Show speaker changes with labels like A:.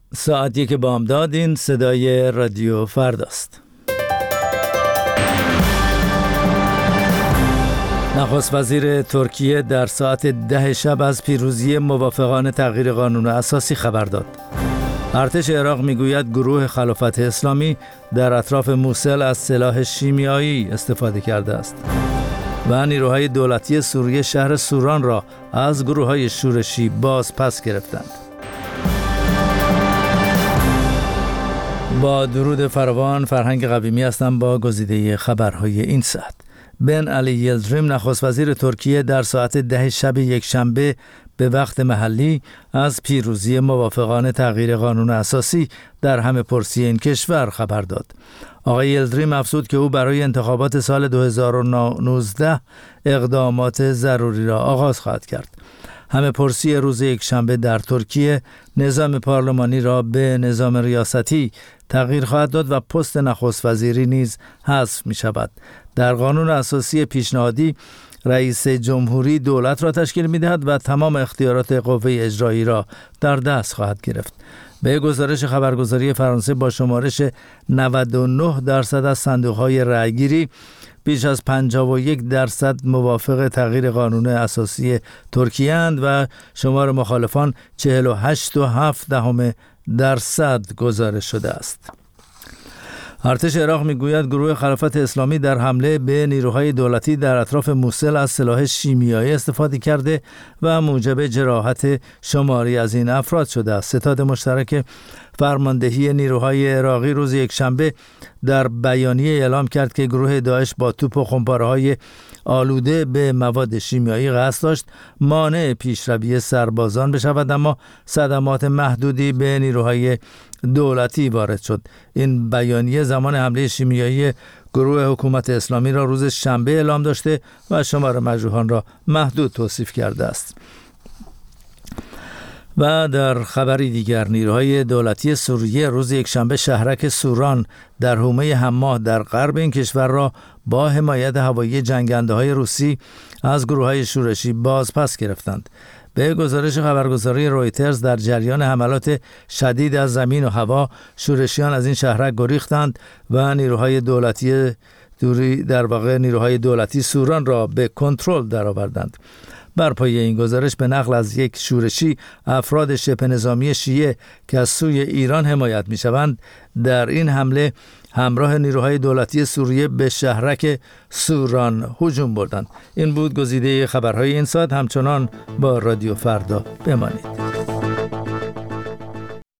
A: ساعت 1 بامداد. این صدای رادیو فرداست. نخست وزیر ترکیه در ساعت 10 شب از پیروزی موافقان تغییر قانون اساسی خبر داد. ارتش عراق میگوید گروه خلافت اسلامی در اطراف موصل از سلاح شیمیایی استفاده کرده است. و نیروهای دولتی سوریه شهر سوران را از گروه‌های شورشی باز پس گرفتند. با درود فراوان، فرهنگ قویمی هستم با گزیده خبرهای این ساعت. بن علی یلدریم نخست وزیر ترکیه در ساعت 10 شب یکشنبه به وقت محلی از پیروزی موافقان تغییر قانون اساسی در همه پرسی این کشور خبر داد. آقای یلدریم افزود که او برای انتخابات سال 2019 اقدامات ضروری را آغاز خواهد کرد. همه پرسی روز یکشنبه در ترکیه نظام پارلمانی را به نظام ریاستی تغییر خواهد داد و پست نخست وزیری نیز حذف می شود. در قانون اساسی پیشنهادی رئیس جمهوری دولت را تشکیل می دهد و تمام اختیارات قوه اجرایی را در دست خواهد گرفت. به گزارش خبرگزاری فرانسه با شمارش 99% از صندوق‌های رأیگیری بیش از 51% موافق تغییر قانون اساسی ترکیه اند و شمار مخالفان 48.7% گزارش شده است. ارتش عراق میگوید گروه خلافت اسلامی در حمله به نیروهای دولتی در اطراف موصل از سلاح شیمیایی استفاده کرده و موجب جراحت شماری از این افراد شده است. ستاد مشترک فرماندهی نیروهای عراقی روز یکشنبه در بیانیه اعلام کرد که گروه داعش با توپ و خمپاره‌های آلوده به مواد شیمیایی قصد داشت مانع پیشروی سربازان بشود، اما صدمات محدودی به نیروهای دولتی وارد شد. این بیانیه زمان حمله شیمیایی گروه حکومت اسلامی را روز شنبه اعلام داشته و شمار مجروحان را محدود توصیف کرده است. و در خبری دیگر، نیروهای دولتی سوریه روز یکشنبه شهرک سوران در حومه حماه در غرب این کشور را با حمایت هوایی جنگنده‌های روسی از گروه‌های شورشی باز پس گرفتند. به گزارش خبرگزاری رویترز در جریان حملات شدید از زمین و هوا، شورشیان از این شهرک گریختند و نیروهای دولتی سوران را به کنترل درآوردند. بر پایه این گزارش به نقل از یک شورشی، افراد شبه نظامی شیعه که از سوی ایران حمایت می‌شوند در این حمله همراه نیروهای دولتی سوریه به شهرک سوران هجوم بردند. این بود گزیده خبرهای این ساعت. همچنان با رادیو فردا بمانید.